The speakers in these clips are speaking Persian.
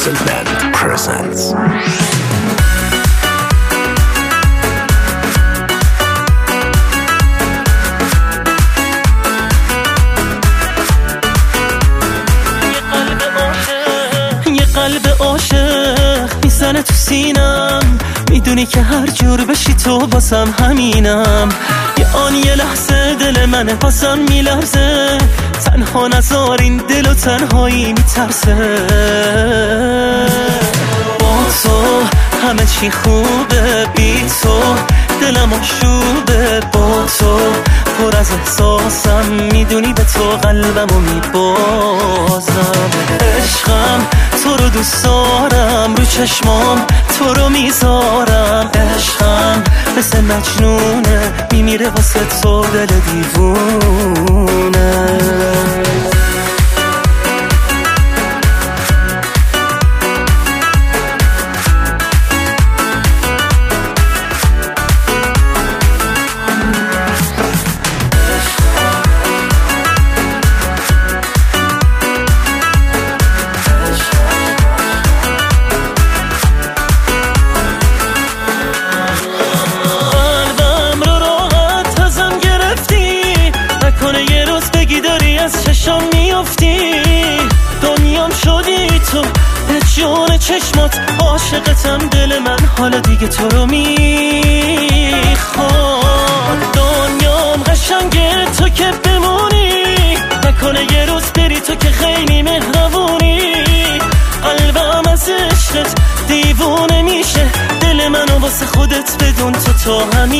Music Band presents. قلب عاشق میزنه تو سینم، میدونی که هر جور بشی تو بازم همینم. یه لحظه دل منه بازم میلرزه، تنها نذار این دل و تنهایی میترسه. با تو همه چی خوبه، بی تو دلم آشوبه. با تو پر از احساسم، میدونی به تو قلبمو میبازم. عشقم تو رو دوست دارم، رو چشمام تو رو میذارم. عشقم مثل مجنونه، میمیره واسه تو دل دیوونه. چشم میافتی دنیام شدی تو، به جون چشمات عاشقتم. دل من حالا دیگه تو رو میخواد. دنیام قشنگه تو که بمونی، نکنه یه روز بری تو که خیلی مهربونی. قلبم از عشقت دیوونه میشه، دل منو واسه خودت بدون تو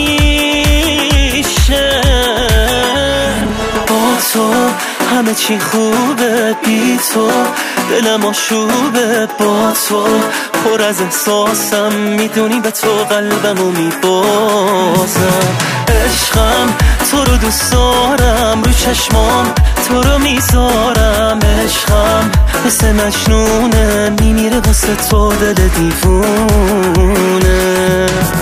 همیشه. با تو همه چی خوبه، بی تو دلم آشوبه. با تو پر از احساسم، میدونی به تو قلبمو میبازم. عشقم تو رو دوست دارم، رو چشمام تو رو میذارم. عشقم مثل مجنونه، میمیره واسه تو دل دیوونه.